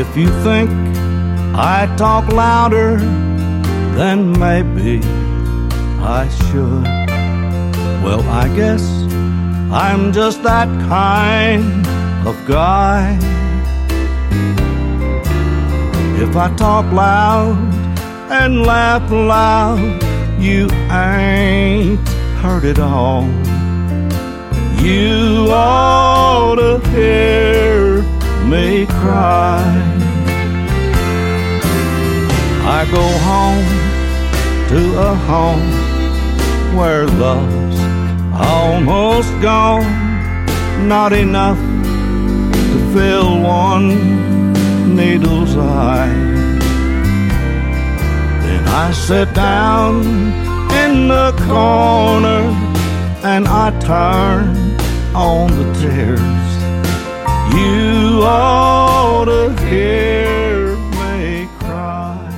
If you think I talk louder, then maybe I should. Well, I guess I'm just that kind of guy. If I talk loud and laugh loud, you ain't heard it all. You ought to hear me cry. I go home to a home where love's almost gone, not enough to fill one needle's eye. Then I sit down in the corner and I turn on the tears. You ought to hear me cry.